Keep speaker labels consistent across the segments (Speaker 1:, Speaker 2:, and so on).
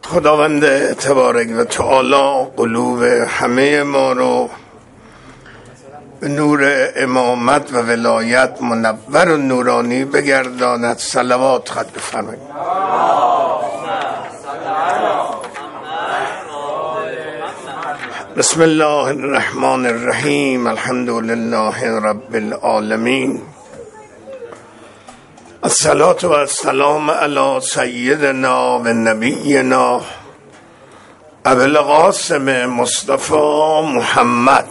Speaker 1: خداوند تبارک و تعالی قلوب همه ما رو به نور امامت و ولایت منور و نورانی بگرداند. صلوات خط بفرمایید. بسم الله الرحمن الرحیم. الحمد لله رب العالمین. الصلاة و السلام علی سیدنا و نبینا ابو القاسم مصطفی محمد.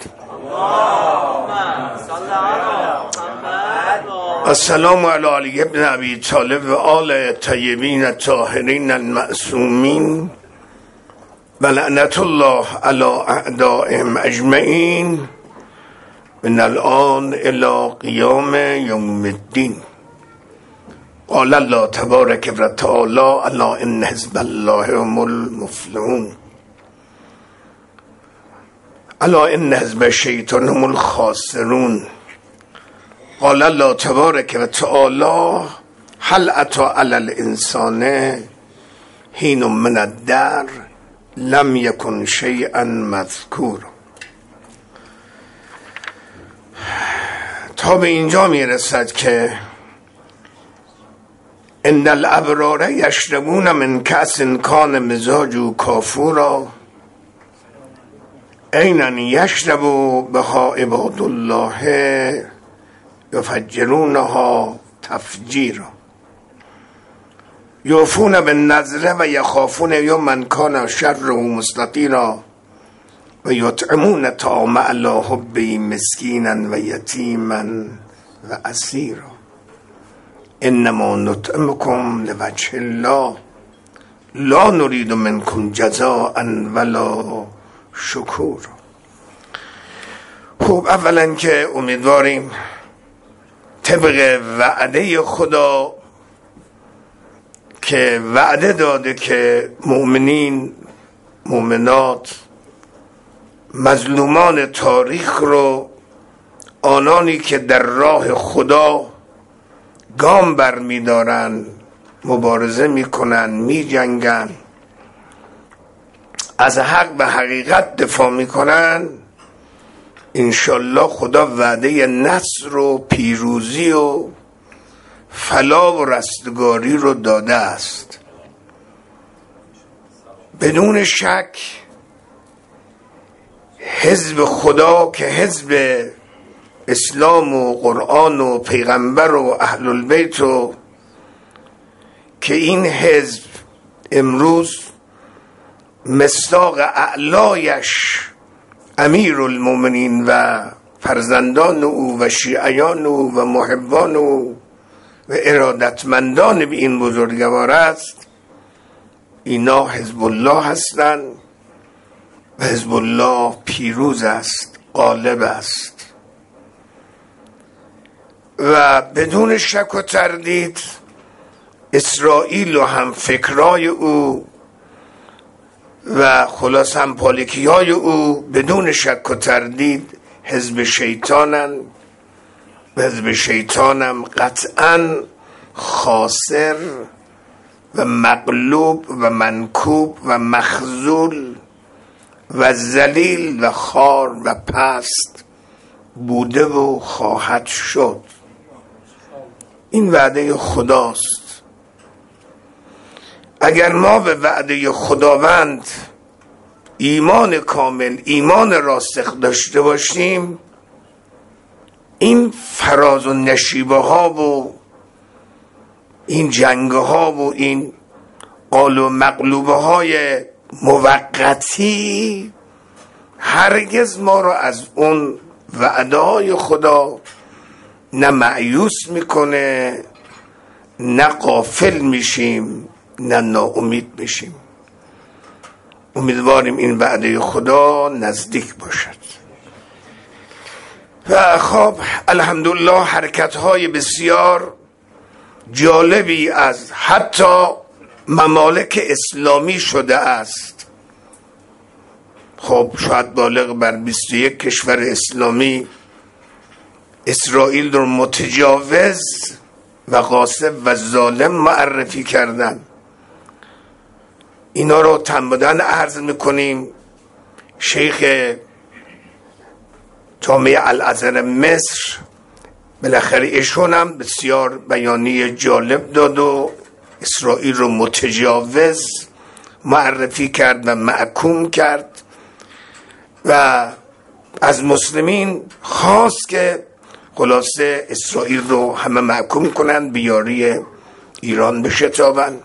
Speaker 1: السلام علی علی ابن ابی طالب و آل طیبین الطاهرین المعصومین و لعنت الله علی اعدائهم اجمعین من الان الی قیام یوم الدین. قال الله تبارک و تعالی الا ان حزب الله هم المفلحون الا ان حزب الشیطان هم الخاسرون. قال الله تبارک و تعالی هل اتى علی الانسان حین من الدهر لم یکن شیئا مذکورا. تا به اینجا میرسد که ان الابرار یشربون من کأس کان مزاجه کافورا عینا یشرب بها عباد الله یفجرونها تفجیرا یوفون بالنذر و یخافون یوما کان شره مستطیرا و یطعمون الطعام علی حبه مسکینا و یتیما و اسیرا انما نطعمکم لوجه الله لا نريد منکم جزاء ولا شکور. خب اولا که امیدواریم طبق وعده خدا که وعده داده که مؤمنین مؤمنات مظلومان تاریخ رو، آنانی که در راه خدا گام بر می دارن، مبارزه می کنن، می جنگن، از حق به حقیقت دفاع می کنن، انشالله خدا وعده نصر و پیروزی و فلاح و رستگاری رو داده است. بدون شک حزب خدا که حزب اسلام و قرآن و پیغمبر و اهل البیت و که این حزب امروز مصداق اعلایش امیر المؤمنین و فرزندان او و شیعیان او و محبان او و ارادتمندان به این بزرگوار است. اینا حزب الله هستند و حزب الله پیروز است، غالب است و بدون شک و تردید اسرائیل و هم فکرای او و خلاص هم پالیکی های او بدون شک و تردید حزب شیطانن و حزب شیطانم قطعا خاسر و مغلوب و منکوب و مخذول و ذلیل و خوار و پست بوده و خواهد شد. این وعده خداست. اگر ما به وعده خداوند ایمان کامل، ایمان راسخ داشته باشیم، این فراز و نشیبه ها و این جنگ ها و این قال و مغلوبه های موقتی هرگز ما رو از اون وعده های خدا نه مایوس میکنه، نه غافل میشیم، نه ناامید میشیم. امیدواریم این وعده خدا نزدیک باشد. و خب الحمدلله حرکت های بسیار جالبی از حتی ممالک اسلامی شده است. خب شاید بالغ بر 21 کشور اسلامی اسرائیل رو متجاوز و غاصب و ظالم معرفی کردن. اینا رو تنبدن عرض میکنیم. شیخ جامعه الازهر مصر بالاخره ایشون هم بسیار بیانیه جالب داد و اسرائیل رو متجاوز معرفی کرد و محکوم کرد و از مسلمین خواست که خلاصه اسرائیل رو همه محکوم کنند، بیاری ایران بشتابند.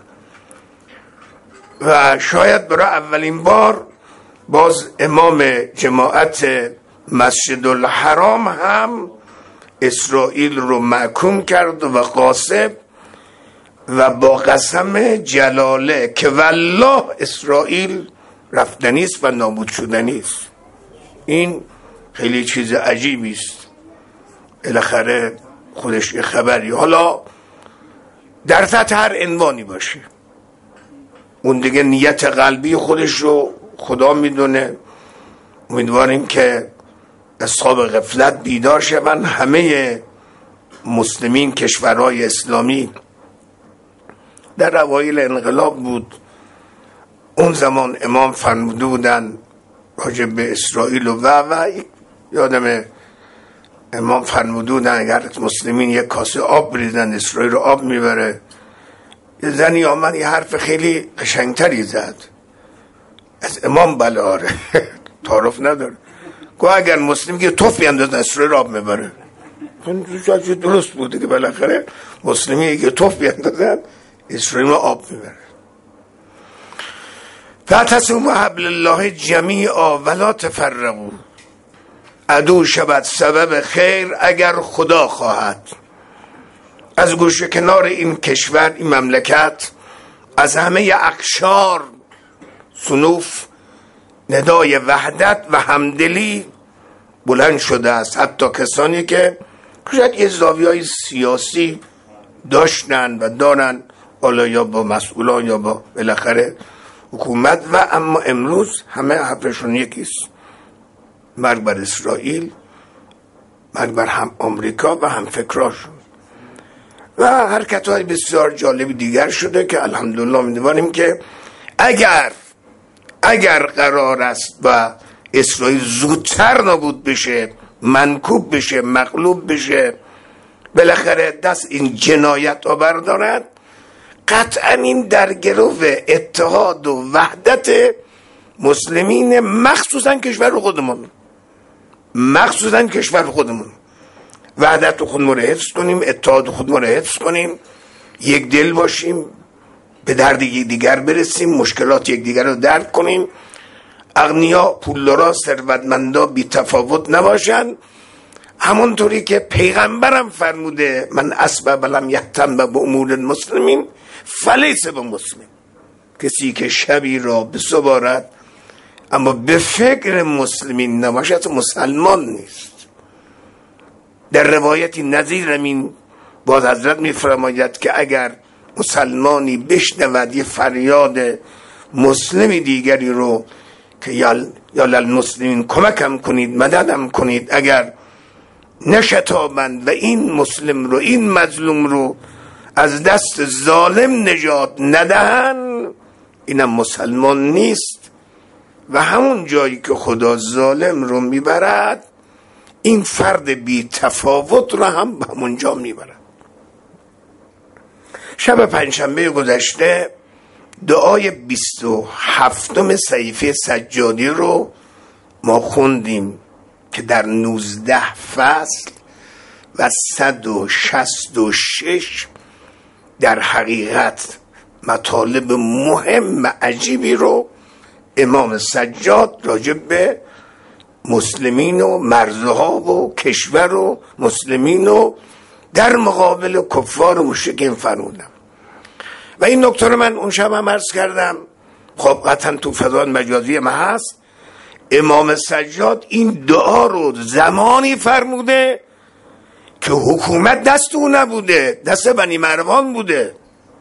Speaker 1: و شاید برای اولین بار باز امام جماعت مسجد الحرام هم اسرائیل رو محکوم کرد و غاصب و با قسم جلاله که والله اسرائیل رفتنی است و نابود شدنی است. این خیلی چیز عجیبی است. بالاخره خودش خبری، حالا در تحت هر عنوانی باشه، اون دیگه نیت قلبی خودش رو خدا میدونه. امیدواریم که اصحاب غفلت بیدار شوند. همه مسلمین کشورهای اسلامی در اوایل انقلاب بود، اون زمان امام فرموده بودن راجع به اسرائیل و یادم امام فرموده بودن اگر مسلمین یک کاسه آب بریزن اسرائیل رو آب میبره. یه زنی آمد یه حرف خیلی قشنگتری زد، از امام بلاره تعارف نداره، گوه اگر مسلم که توف بیندازن اسرائیل رو آب میبره. درست بوده که بالاخره مسلمی که توف بیندازن اسرائیل رو آب میبره. فاعتصموا بحبل الله جمیعا ولا تفرقوا، عدو شود سبب خیر اگر خدا خواهد. از گوشه کنار این کشور، این مملکت، از همه اقشار صنوف ندای وحدت و همدلی بلند شده است. حتی کسانی که شاید یه زاویه‌های سیاسی داشتن و دارن، حالا یا با مسئولان یا با بالاخره حکومت، و اما امروز همه حرفشون یکیست: مرگ بر اسرائیل، مرگ بر هم آمریکا و هم فکراشون. و حرکت‌های بسیار جالب دیگر شده که الحمدلله می‌دونیم که اگر قرار است و اسرائیل زودتر نابود بشه، منکوب بشه، مغلوب بشه، بالاخره دست این جنایت رو بردارد، قطعا این در گرو اتحاد و وحدت مسلمین، مخصوصا کشور خودمون، وحدت خودمون رو حفظ کنیم، اتحاد خودمون رو حفظ کنیم، یک دل باشیم، به درد یکدیگر برسیم، مشکلات یکدیگر رو درک کنیم. اغنیا، پولدارا، ثروتمندا بی تفاوت نباشن. همونطوری که پیغمبرم فرموده من اسبب لم یهتم به امور المسلمین فلیس بمسلم، کسی که شبی را بسپارد اما به فکر مسلمین نباشد مسلمان نیست. در روایتی نظیر همین باز حضرت میفرماید که اگر مسلمانی بشنود یه فریاد مسلمی دیگری رو که یا للمسلمین کمکم کنید، مددم کنید، اگر نشتابند و این مسلم رو، این مظلوم رو از دست ظالم نجات ندهن، اینم مسلمان نیست. و همون جایی که خدا ظالم رو میبرد، این فرد بی تفاوت رو هم به همونجا میبرد. شب پنجشنبه گذشته دعای 27 صحیفه سجادی رو ما خوندیم که در 19 فصل و 166 در حقیقت مطالب مهم عجیبی رو امام سجاد راجع به مسلمین و مرزها و کشور و مسلمین و در مقابل کفار و مشرکین فرمودم. و این نکته رو من اون شب هم عرض کردم، خب قطعا تو فضای مجازی ما هست. امام سجاد این دعا رو زمانی فرموده که حکومت دست او نبوده، دست بنی مروان بوده.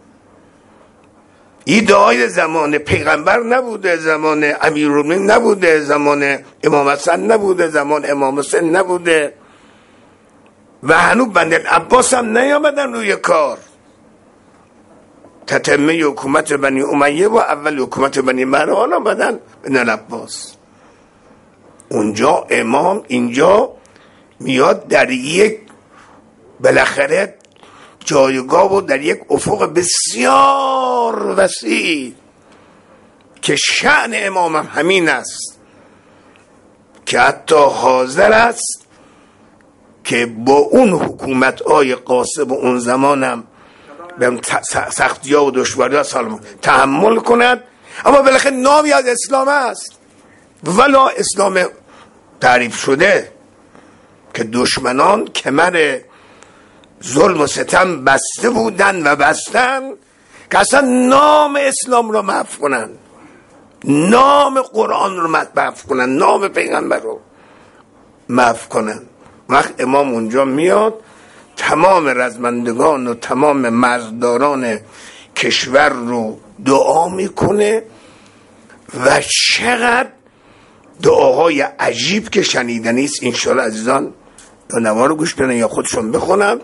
Speaker 1: این دعای زمان پیغمبر نبوده، زمان امیرالمومنین نبوده، زمان امام حسن نبوده، زمان امام حسین نبوده، و هنوز بنی عباس هم نیامدن روی کار. تتمه حکومت بنی امیه و اول حکومت بنی مروان و بعدن بن العباس. اونجا امام اینجا میاد در یک بالاخره جایگاه و در یک افق بسیار وسیع که شأن امام هم همین است که حتی حاضر است که با اون حکومت آی قاسم اون زمان هم به سختی ها و دشواری ها تحمل کند، اما بالاخره نامی از اسلام است ولا اسلام تعریف شده که دشمنان کمر ظلم و ستم بسته بودن و بستن که اصلا نام اسلام رو محو کنن، نام قرآن رو محو کنن، نام پیغمبر رو محو کنن. وقت امام اونجا میاد تمام رزمندگان و تمام مرزداران کشور رو دعا میکنه و چقدر دعاهای عجیب که شنیدنی است. انشاءالله عزیزان یا نوار رو گوش کنن یا خودشون بخونم.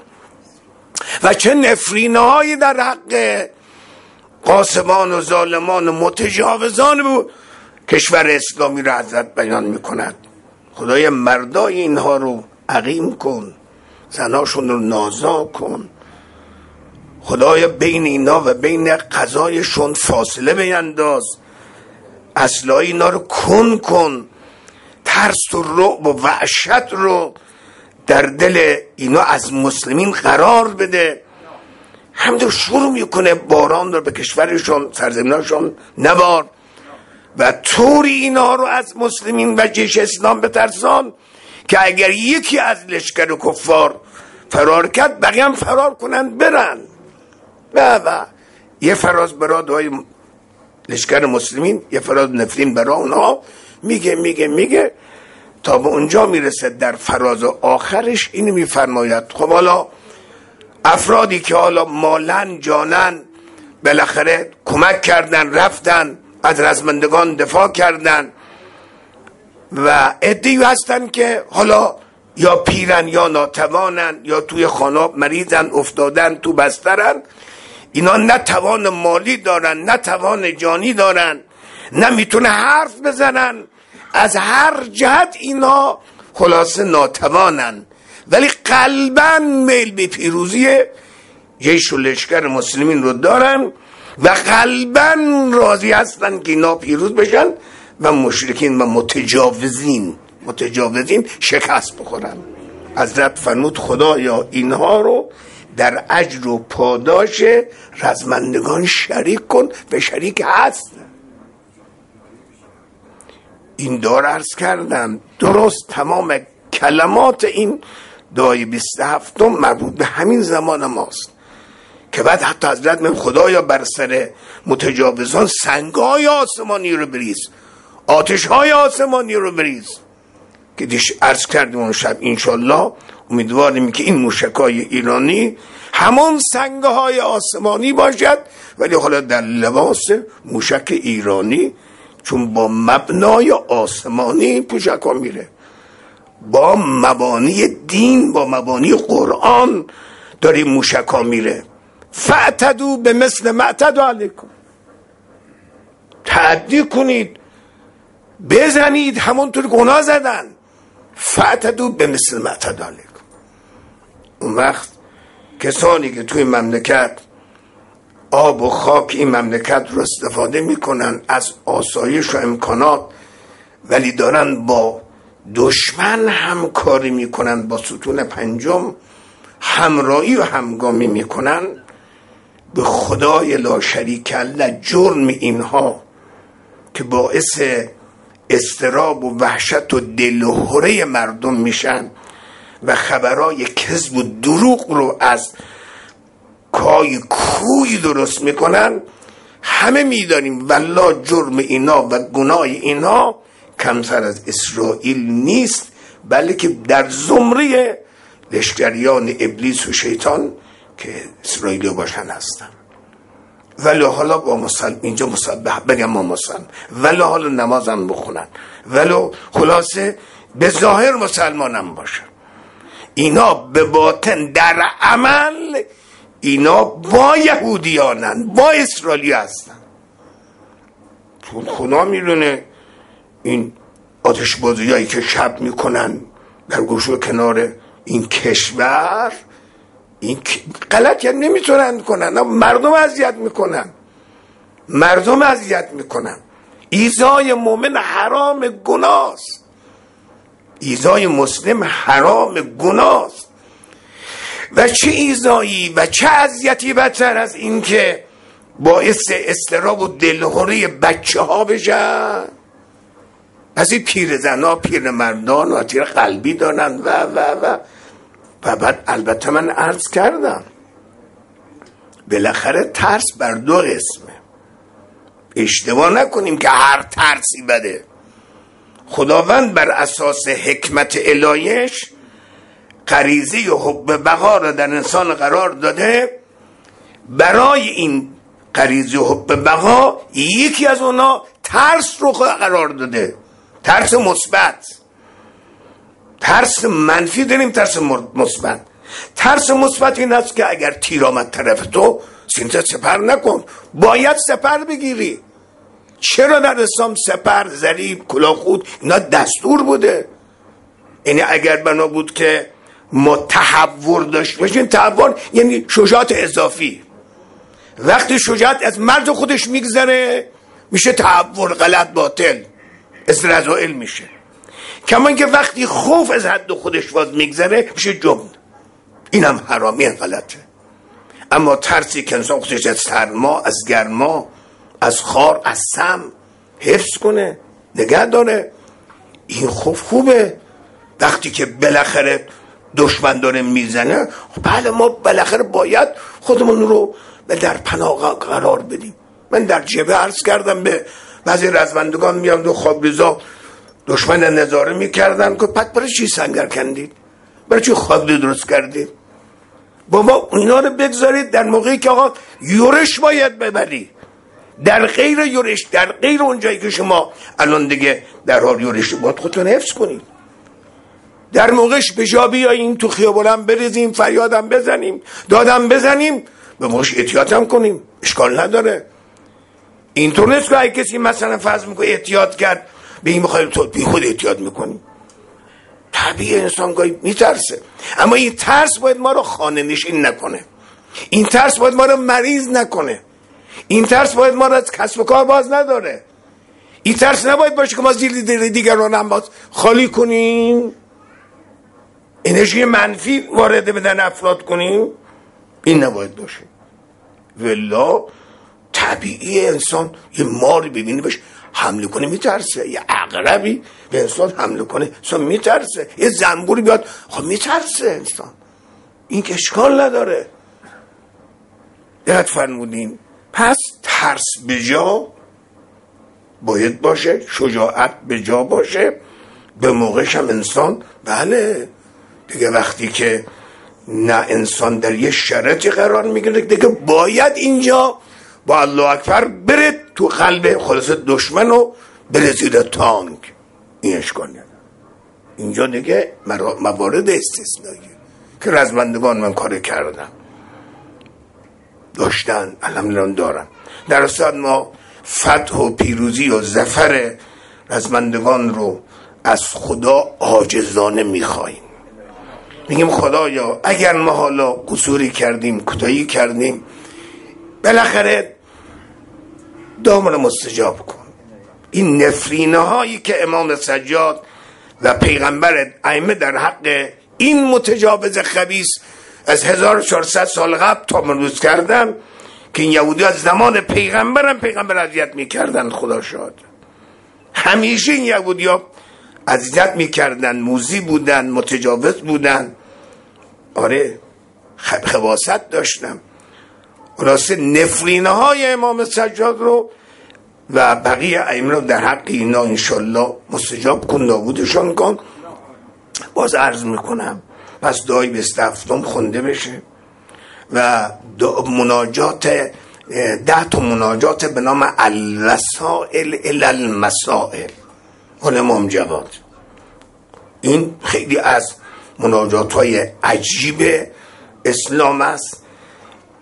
Speaker 1: و چه نفرینه‌هایی در حق قاسمان و ظالمان و متجاوزان بود کشور اسلامی را حضرت بیان میکند. خدای مردای اینها رو عقیم کن، زناشون رو نازا کن، خدای بین اینا و بین قضایشون فاصله بینداز، اسلحه اینا رو کن، ترس و رعب و وحشت رو در دل اینا از مسلمین قرار بده. همینطور شروع میکنه باران رو به کشورشون سرزمیناشون نبار و طوری اینا رو از مسلمین و جیش اسلام بترسان که اگر یکی از لشکر کفار فرار کرد بقیه هم فرار کنن برن. و یه فراز برای دوهای لشکر مسلمین، یه فراز نفرین برای اونها میگه تا به اونجا میرسه در فراز آخرش اینو میفرماید خب حالا افرادی که حالا مالن جانن بالاخره کمک کردن، رفتن از رزمندگان دفاع کردن و عده‌ای هستن که حالا یا پیرن یا ناتوانن یا توی خانه مریضن افتادن تو بسترن، اینا نه توان مالی دارن نه توان جانی دارن، نه میتونه حرف بزنن، از هر جهت اینا خلاصه ناتوانن، ولی قلباً میل به پیروزی جیش و لشکر مسلمین رو دارن و قلباً راضی هستن که اینا پیروز بشن و مشرکین و متجاوزین شکست بخورن. حضرت فرمود خدایا اینها رو در اجر و پاداش رزمندگان شریک کن و شریک هست. این دار عرض کردم درست تمام کلمات این دعای 27 مربوط به همین زمان ماست که بعد حتی حضرت من خدایا بر سر متجاوزان سنگ‌های آسمانی رو بریز، آتش‌های آسمانی رو بریز که دیش عرض کردیم اون شب. انشالله امیدواریم که این موشک‌های ایرانی همون سنگ‌های آسمانی باشد ولی حالا در لباس موشک ایرانی، چون با مبنای آسمانی پوشکا میره، با مبانی دین، با مبانی قرآن داری موشکا میره. فاعتدوا به مثل ما اعتدوا علیکم، تعدی کنید، بزنید همونطور گناه زدن. فاعتدوا به مثل ما اعتدوا علیکم. اون وقت کسانی که توی مملکت آب و خاک این مملکت رو استفاده میکنن از آسایش و امکانات ولی دارن با دشمن همکاری میکنن، با ستون پنجم همراهی و همگامی میکنن، به خدای لا شریک له جرم اینها که باعث اضطراب و وحشت و دلهره مردم میشن و خبرای کذب و دروغ رو از کای کوی درست میکنن، همه میدانیم والله جرم اینا و گناه اینا کمتر از اسرائیل نیست، بلکه در زمره لشکریان ابلیس و شیطان که اسرائیلی باشن هستن. ولی حالا با اینجا مسبح بگم ما مسلم، ولی حالا نمازم بخونن، ولی خلاصه به ظاهر مسلمانم باشن، اینا به باطن در عمل اینا با یهودیانن، با اسرائیلی هستن. چون خدا میدونه این آتش بازی هایی که شب میکنن در گوشه و کنار این کشور، این غلط نمیتونن کنن، مردم اذیت میکنن، مردم اذیت میکنن. ایذای مؤمن حرام گناست، ایذای مسلم حرام گناست. و چه ایذایی و چه اذیتی بدتر از این که باعث اضطراب و دلهره بچه ها بشن. از این پیر زنا، پیر مردان و تیر قلبی دارن و بعد البته من عرض کردم بالاخره ترس بر دو قسمه. اشتباه نکنیم که هر ترسی بده. خداوند بر اساس حکمت الهیش غریزه حب بقا را در انسان قرار داده. برای این غریزه حب بقا یکی از اونا ترس رو قرار داده، ترس مثبت. ترس منفی داریم، ترس مثبت. ترس مثبت این است که اگر تیر آمد طرف تو سینت سپر نکن، باید سپر بگیری. چرا در اسلام سپر، ضریب، کلاهخود اینا دستور بوده؟ یعنی اگر بنا بود که ما تحور داشت باشیم، تحور یعنی شجاعت اضافی. وقتی شجاعت از مرز خودش میگذره میشه تحور، غلط، باطل، از رذائل میشه. کما که وقتی خوف از حد خودش باز میگذره میشه جبن، اینم حرامی، غلطه. اما ترسی که انسان خودش از سرما، از گرما، از خار، از سم حفظ کنه، نگه داره، این خوف خوبه. وقتی که بالاخره دشمن داره میزنه، بله ما بالاخره باید خودمون رو در پناه قرار بدیم. من در جبهه عرض کردم به بعضی رزمندگان، میام دو خوابریزا دشمن نظاره میکردن که پس برای چی سنگر کندید؟ برای چی خوابری درست کردید؟ بابا اینا رو بگذارید در موقعی که آقا یورش باید ببری، در غیر یورش، در غیر اونجایی که شما الان دیگه در حال یورش باید خودتون حفظ کنید. در موقعش به جا بیاییم تو خیابونم بریزیم، فریادم بزنیم، دادم بزنیم، به موقعش احتیاط هم کنیم، اشکال نداره. اینطور نیست که اگه کسی مثلا فرض میکنه احتیاط کرد به این بخواهیم تو بی خود احتیاط میکنیم. طبیعی انسان گاهی میترسه، اما این ترس باید ما رو خانه نشین نکنه، این ترس باید ما رو مریض نکنه، این ترس باید ما رو از کسب و کار باز نداره، این ترس نباید باشه که ما زیر دیگران هم باز خالی کنیم، انرژی منفی وارد بدن افراد کنیم. این نباید باشه. والله طبیعی انسان یه ماری ببینه بهش حمله کنه میترسه، یه عقربی به انسان حمله کنه انسان میترسه، یه زنبوری بیاد خب میترسه انسان. این که اشکال نداره. دقت فرمودین؟ پس ترس به جا باید باشه، شجاعت به جا باشه، به موقعش هم انسان بله دیگه وقتی که نه انسان در یه شرطی قرار میگیره دیگه باید اینجا با الله اکبر بره تو قلب خلاص دشمن و بره زیر تانک. این اشکال نداره. اینجا دیگه موارد استثنایی که رزمندگان من کار کردم داشتن، الحمدلله دارن. در اصل ما فتح و پیروزی و ظفر رزمندگان رو از خدا عاجزانه میخواییم. میگیم خدایا اگر ما حالا قصوری کردیم، کوتاهی کردیم، بالاخره دامون مستجاب کن. این نفرینه هایی که امام سجاد و پیغمبر ائمه در حق این متجاوز خبیث از 1400 سال قبل تا امروز کردن که این یهودی از زمان پیغمبر اذیت میکردن، خدا شاد. همیشه این یهودی ها اذیت میکردن، موذی بودن، متجاوز بودن. آره خباثت داشتن. خلاصه نفرینه های امام سجاد رو و بقیه ائمه رو در حق اینا انشالله مستجاب کن، نابودشان کن. باز عرض میکنم پس دعای 27 خونده بشه و مناجات 10 تا مناجات به نام الرسائل الی المسائل اون امام جواد. این خیلی از مناجات های عجیب اسلام است.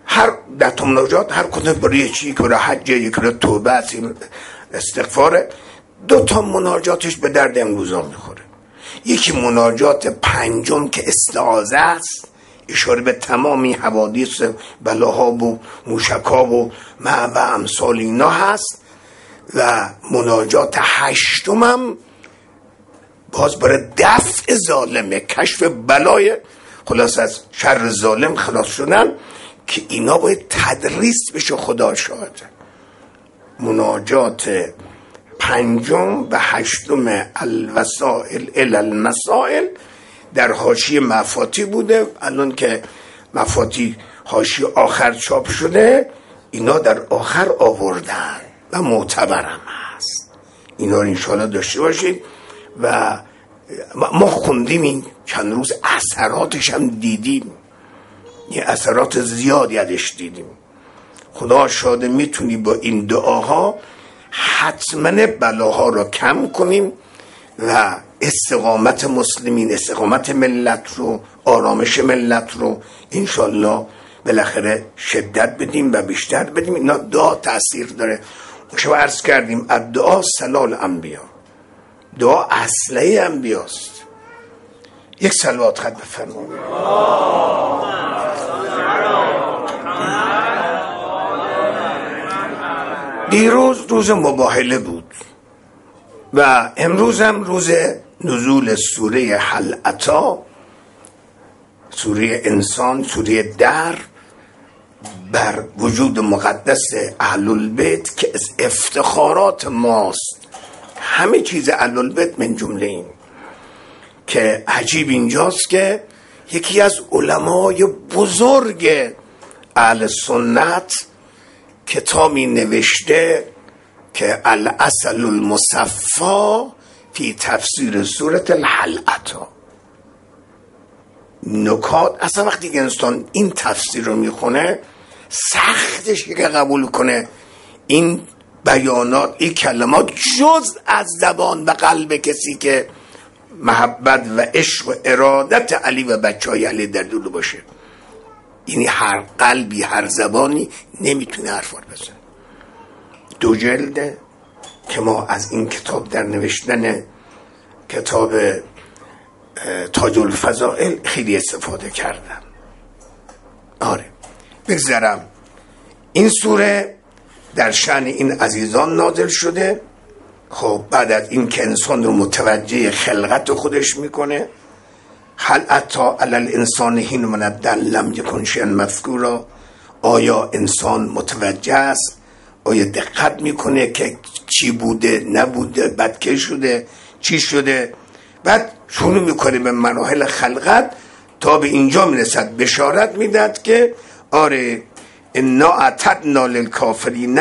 Speaker 1: هر در تا مناجات هر کدوم برای چی، که برای حج، یک برای توبه است، استغفار. 2 مناجاتش به درد امروزا میخوره. یکی مناجات 5 که استعاذه است، اشاره به تمامی حوادث بلاها و موشکا و امثال اینا هست. و مناجات 8 هم باز برای دفع ظالمه، کشف بلای، خلاص از شر ظالم خلاص شدن، که اینا باید تدریس بشه. خدا شاهده. مناجات 5 و 8 الوسائل الی المسائل در حاشیه مفاتی بوده. الان که مفاتی حاشیه آخر چاپ شده، اینا در آخر آوردن و معتبرم هست. اینا رو انشاءالله داشته باشید. و ما خوندیم این چند روز، اثراتش هم دیدیم، یه اثرات زیادی ازش دیدیم. خدا شاده میتونی با این دعاها حتما بلاها رو کم کنیم و استقامت مسلمین، استقامت ملت رو، آرامش ملت رو انشالله بالاخره شدت بدیم و بیشتر بدیم. اینا دعا تأثیر داره. شما عرض کردیم الدعا سلال انبیا، دعا اصله انبیاست. یک صلوات خط بفرمایید. دیروز روز مباهله بود و امروز هم روز نزول سوره هل اتی، سوره انسان، سوره در، بر وجود مقدس اهل البیت که از افتخارات ماست. همه چیز اهل البیت من جمله این که عجیب اینجاست که یکی از علمای بزرگ اهل سنت کتابی نوشته که الاصل المصفا فی تفسیر سوره الهل اتی. نکات اصلا وقتی که انسان این تفسیر رو میخونه سختش که قبول کنه این بیانات، این کلمات جز از زبان و قلب کسی که محبت و عشق و ارادت علی و بچه های علی در دل باشه. یعنی هر قلبی، هر زبانی نمیتونه حرفات بزن. 2 جلده که ما از این کتاب در نوشتن کتاب تاج الفضائل خیلی استفاده کردم. آره بگذرم. این سوره در شأن این عزیزان نازل شده. خب بعد از این که انسان رو متوجه خلقت خودش میکنه، هل اتی علی الانسان حین من الدهر لم یکن شیئا مذکورا، آیا انسان متوجه است؟ آیا دقت میکنه که چی بوده نبوده، بعد کی شده، چی شده؟ بعد شروع میکنه به مراحل خلقت تا به اینجا میرسد. بشارت میداد که آره انا اعتدنا للکافرین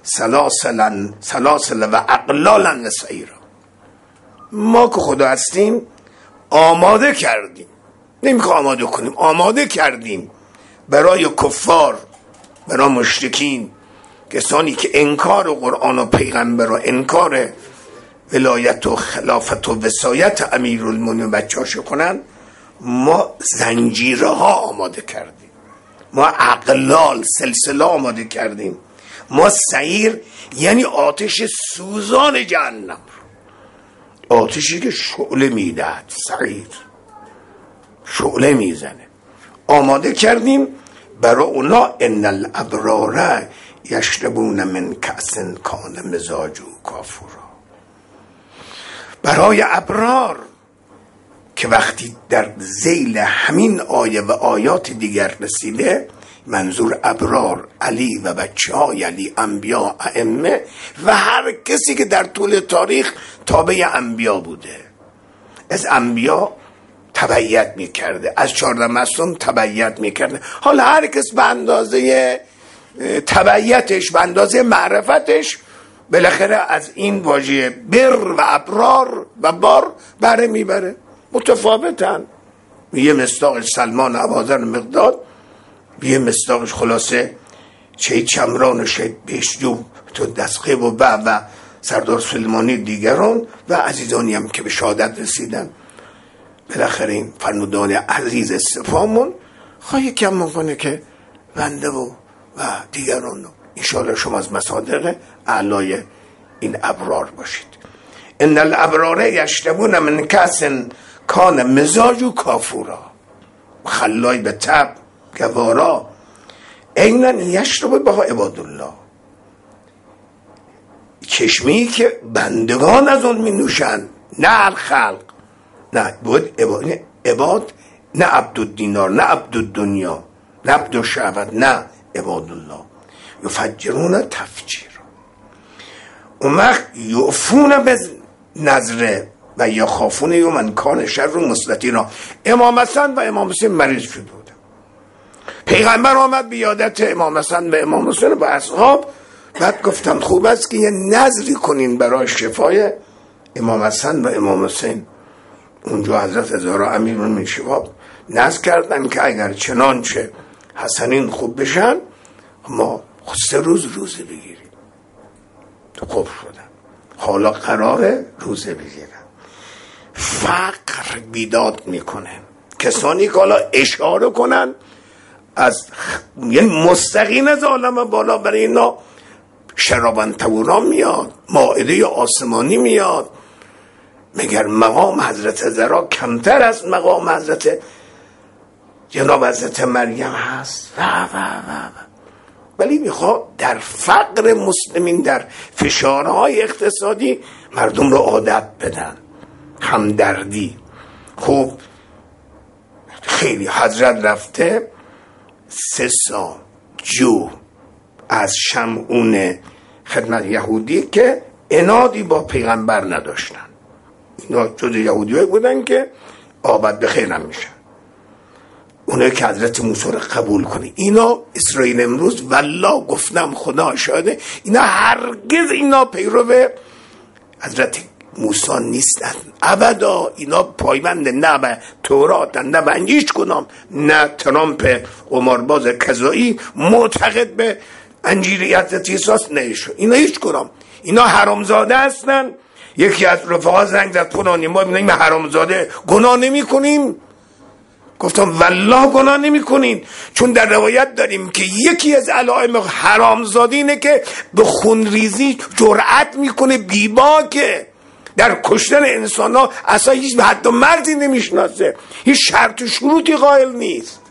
Speaker 1: سلاسل و اغلالا و سعیرا. ما که خدا هستیم آماده کردیم، نمیخوام آماده کنیم، آماده کردیم برای کفار، برای مشرکین، کسانی که انکار قرآن و پیغمبر و انکار ولایت و خلافت و وصایت امیرالمومنین بچه‌هاشو کنن. ما زنجیره ها آماده کردیم، ما اغلال سلسله آماده کردیم، ما سعیر یعنی آتش سوزان جهنم، آتشی که شعله میدهد، سعیر شعله میزنه، آماده کردیم برای اونا. ان الابرار یشربون من کأس کان مزاجه کافورا. برای ابرار که وقتی در ذیل همین آیه و آیات دیگر رسیده، منظور ابرار علی و بچه های علی، انبیا، ائمه و هر کسی که در طول تاریخ تابع انبیا بوده، از انبیا تبعیت میکرده، از 14 معصوم تبعیت میکرده. حالا هر کس به اندازه تبعیتش، به اندازه معرفتش بالاخره از این واژه بر و ابرار و بار بره میبره. متفاوتن. یه مصداقش سلمان ابوذر مقداد، یه مصداقش خلاصه شهید شمران و شهید بهشجو تو دستقه و سردار سلیمانی دیگران و عزیزانی هم که به شهادت رسیدن. بالاخره این فرمودان عزیز استفامون خواهی کم میکنه که بنده و دیگران. انشاءالله شما از مصادق اعلای این ابرار باشید. ان الابرار یشربون من کأس کان مزاج کافورا، خلای به تب گوارا، عینا یشرب بها عباد الله، چشمه‌ای که بندگان از اون می نوشند، نه الخلق، نه بود عباد، نه عبد الدینار، نه عبد الدنیا، نه عبد الشهوت، نه عباد الله. یفجرون تفجیر. اون وقت یعفون به نظره و یخافون یوما کان شر مستطیرا. امام حسن و امام حسین مریض شده بود. پیغمبر آمد بیادت امام حسن و امام حسین با اصحاب، بعد گفتم خوب است که یه نظری کنین برای شفای امام حسن و امام حسین. اونجا حضرت زهرا امیرالمومنین شفا نظر کردن که اگر چنانچه حسنین خوب بشن ما 3 روز روزه بگیریم. تو خوب شدن، حالا قراره روزه بگیرن. فقر بیداد میکنه کسانی که حالا اشاره کنن از یعنی مستقیم از عالم بالا برای اینا شرابن تورا میاد، مائده آسمانی میاد، مگر مقام حضرت زهرا کمتر از مقام حضرت جناب حضرت مریم هست؟ ولی میخواد در فقر مسلمین، در فشارهای اقتصادی مردم رو عادت بدن، همدردی. خب خیلی حضرت رفته 3 سال جو از شمعون خدمت یهودی که عنادی با پیغمبر نداشتن. اینا جز یهودی بودن که آبد به خیرم میشن، اونایی که حضرت موسی رو قبول کنه. اینا اسرائیل امروز والله گفتم خدا شاهده، اینا هرگز اینا پیرو حضرت موسی نیستن ابدا. اینا پایبند نه به تورات، نه به هیچ کدام، نه ترامپ قمارباز کذایی معتقد به انجیل حضرت عیسی است، نه اینا هیچ کدام. اینا حرامزاده هستن. یکی از رفقا زنگ زد فلانی ما ببینیم حرامزاده گناه نمی کنیم. گفتم والله گناه نمی کنین، چون در روایت داریم که یکی از علائم حرامزاده اینه که به خونریزی جرأت میکنه، بیباکه، در کشتن انسان ها اصلا هیچ حد و مرزی نمیشناسه، هیچ شرط و شروطی قائل نیست.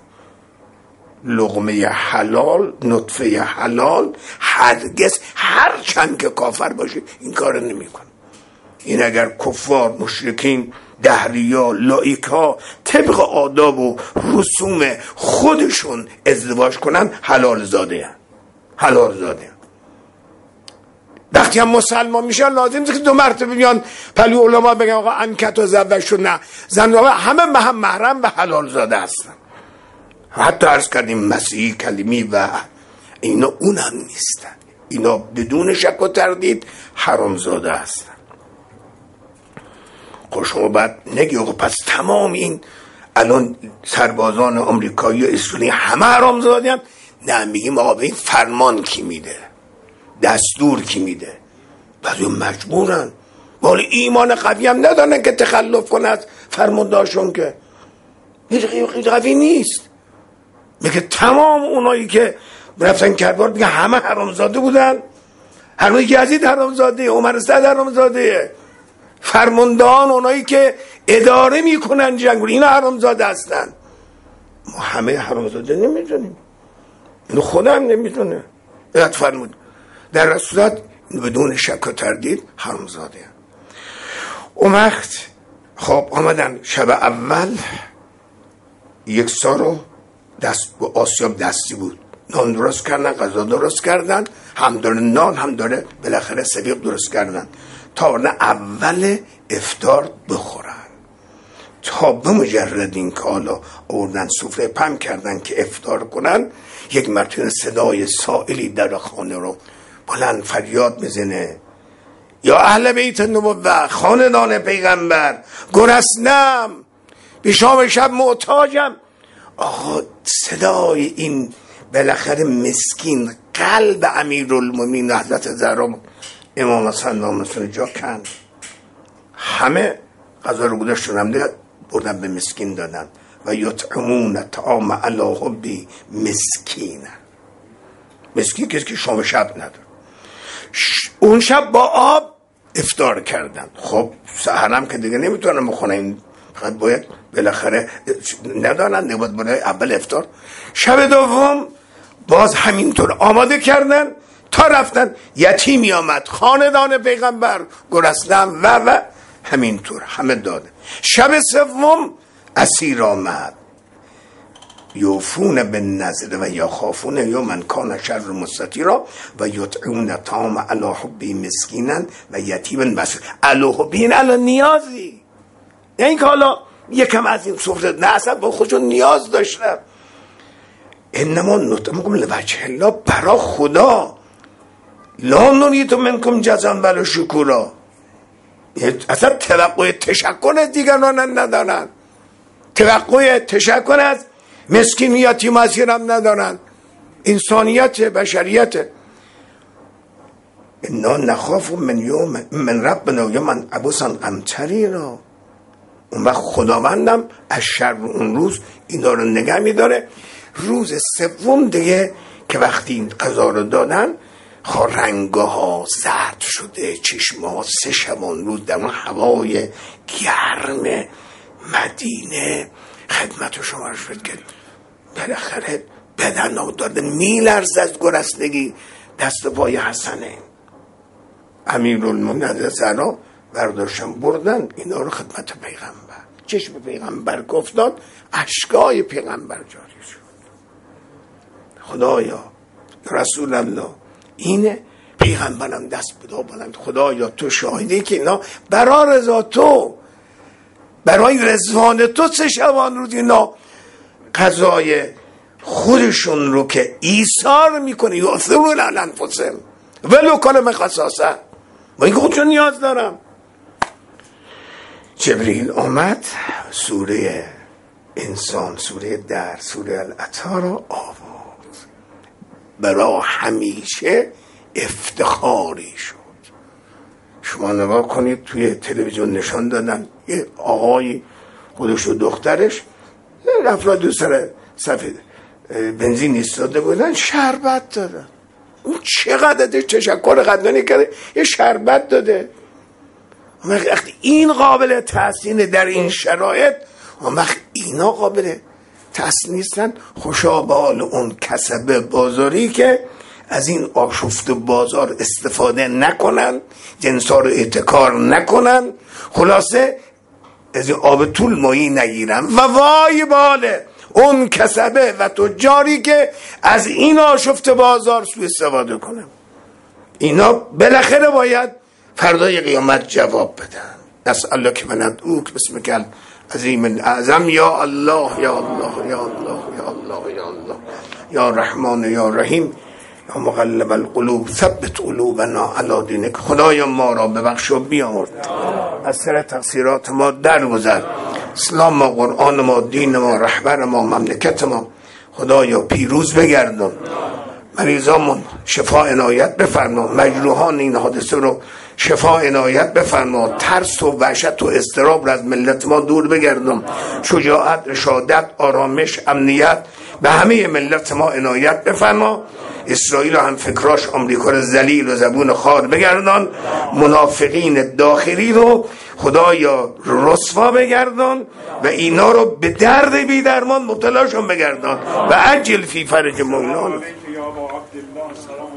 Speaker 1: لقمه حلال، نطفه حلال هرگز هر چند که کافر باشه این کار نمیکنه. این اگر کفار، مشرکین، دهریا، لایکا طبق آداب و رسوم خودشون ازدواج کنن حلال زاده هن. حلال زاده هن. وقتی هم مسلمان میشن لازم نیست که 2 مرتبه بیان پلی علما بگن آقا انکت و زوج نه، زن همه به هم محرم و حلال زاده هستن. حتی عرض کردیم مسیحی کلمی و اینا اون هم نیستن، اینا بدون شک و تردید حرام زاده هستن. خب شما بعد نگی آقا پس تمام این الان سربازان آمریکایی و اسرائیلی همه حرام زاده هم؟ نه، میگیم آقا به این فرمان کی میده، دستور کی میده؟ بعضی مجبورن، ولی ایمان قوی هم ندارن که تخلف کنه از فرماندهاشون، که هیچ قوی نیست. میگه تمام اونایی که رفتن کربار میگه همه حرامزاده بودن. هرون یزید حرامزاده، عمر صد حرامزاده، فرماندهان اونایی که اداره میکنن جنگ اینا حرامزاده هستن. ما همه حرامزاده نمیدونیم، اینو خدا هم نمیدونه. باید فرمود در صورت بدون شک و تردید حرامزاده. اون وقت خب آمدن شب اول 1 سال رو دست با آسیاب دستی بود، نان درست کردن، غذا درست کردن، هم داره نان هم داره بالاخره سبیق درست کردن تا اول افطار بخورن. تا به مجرد این که حالا آوردن سفره پم کردن که افطار کنن، یک مرتبه صدای سائلی در خانه رو بلند فریاد میزنه: یا اهل بیت النبوة، خاندان پیغمبر، گرسنم، به شام شب محتاجم. آقا صدای این بالاخره مسکین قلب امیرالمومنین حضرت زهرا امام حسن نامسون جا کند. همه غذا رو گذاشتن هم دیگه بردن به مسکین دادن. و یطعمون الطعام علی حبه مسکینا. مسکین کسی که شام شب نداره. اون شب با آب افطار کردن. خب سحرم که دیگه نمیتونن بخونن، این فقط باید بالاخره ندانن، نباید برای اول افطار. شب دوم باز همینطور آماده کردن تا رفتن. یتیمی آمد، خاندان پیغمبر گرسنه و همینطور همه داده. شب سوم اسیر آمد، یوفون بالنذر و یخافون یوما کان شر مستطیرا و یطعمون الطعام علی حبه مسکینا و یتیما و علی حبه، علی نیازی، یعنی که حالا یکم از این سفره نه، اصلا با خودشون نیاز داشتن. انما نطعمکم لوجه الله، برا خدا، لا نرید منکم جزاء ولا شکورا. اصلا توقع تشکر از دیگران ندارن، توقع تشکر از مسکین یتیم اسیر هم ندارن. انسانیت، بشریت. انا نخاف من ربنا یوما عبوسا قمطریرا. اون وقت خداوندم از شر اون روز اینا رو نگه میداره. روز سوم دیگه که وقتی این قضا رو دادن، رنگه ها زرد شده، چشمه ها 3 شبان روز در اون هوای گرم مدینه خدمت شما شد که بالاخره بدن ها داده میلرز از گرسنگی. دست پای حسنه امیرالمومنین زرا برداشتن بردن اینا رو خدمت پیغمبر. چشم پیغمبر افتاد، اشکای پیغمبر جاری شد. خدایا رسول الله اینه. پیغمبرم دست بدا بلند، خدایا تو شاهدی که اینا برای رضا تو، برای رضوان تو 3 شبان روز اینا قضای خودشون رو که ایثار میکنه، یؤثرون علی انفسهم ولو کان خصاصه، و این خودشون نیاز دارم. جبریل آمد، سوره انسان، سوره در، سوره العطا را آورد. برای همیشه افتخاری شد. شما نگاه کنید توی تلویزیون نشان دادن یه آقای خودش و دخترش افراد دو سر صفحه بنزین ایستاده بودن، شربت دادن. اون چقدر تشکر قدردانی کرده، یه شربت داده. وقتی این قابل تحسین در این شرایط، وقت اینا قابل تحسین نیستن. خوشا بال اون کسب بازاری که از این آشفت بازار استفاده نکنن، جنسا رو احتکار نکنن، خلاصه از این آب طول ماهی نگیرن. و وای باله اون کسبه و تجاری که از این آشفت بازار سوء استفاده کنن. اینا بالاخره باید فردای قیامت جواب بدن. نسأل که من ادعوک بسمک العظیم الاعظم، یا الله یا الله یا الله یا الله یا الله یا رحمان یا رحیم یا مقلب القلوب ثبت قلوبنا علی دینک. خدایا ما را ببخش و بیامرد، از سر تقصیرات ما درگذر. اسلام ما، قرآن ما، دین ما، رهبر ما، مملکت ما خدایا پیروز بگردون. مریضامون شفا عنایت بفرما، مجروحان این حادثه رو شفا عنایت بفرما. ترس و وحشت و اضطراب را از ملت ما دور بگردون. شجاعت، رشادت، آرامش، امنیت به همه ملت ما عنایت بفرما. اسرائیل و هم فکراش آمریکا رو ذلیل و زبون خار بگردان. منافقین داخلی رو خدایا رسوا بگردان و اینا رو به درد بی درمان مبتلاشون بگردان و عجل فی فرج مولانا.